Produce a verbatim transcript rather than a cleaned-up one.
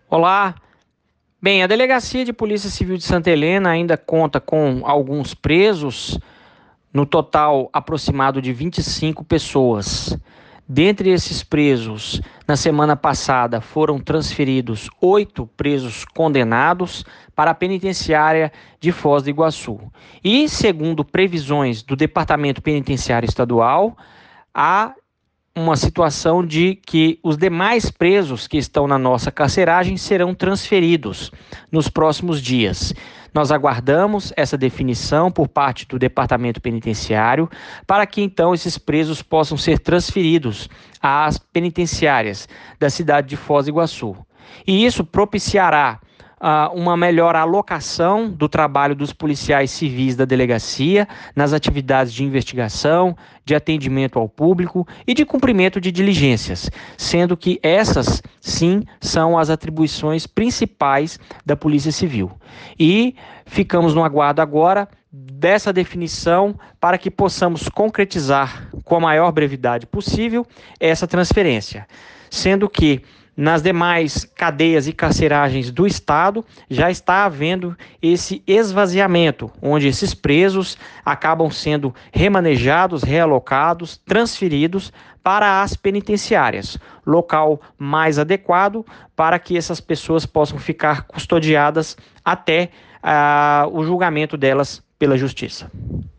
Olá. Bem, a Delegacia de Polícia Civil de Santa Helena ainda conta com alguns presos, no total aproximado de vinte e cinco pessoas. Dentre esses presos, na semana passada foram transferidos oito presos condenados para a penitenciária de Foz do Iguaçu. E, segundo previsões do Departamento Penitenciário Estadual, há uma situação de que os demais presos que estão na nossa carceragem serão transferidos nos próximos dias. Nós aguardamos essa definição por parte do Departamento Penitenciário para que então esses presos possam ser transferidos às penitenciárias da cidade de Foz do Iguaçu. E isso propiciará Uh, uma melhor alocação do trabalho dos policiais civis da delegacia nas atividades de investigação, de atendimento ao público e de cumprimento de diligências, sendo que essas, sim, são as atribuições principais da Polícia Civil. E ficamos no aguardo agora dessa definição para que possamos concretizar com a maior brevidade possível essa transferência, sendo que nas demais cadeias e carceragens do Estado, já está havendo esse esvaziamento, onde esses presos acabam sendo remanejados, realocados, transferidos para as penitenciárias, local mais adequado para que essas pessoas possam ficar custodiadas até uh, o julgamento delas pela Justiça.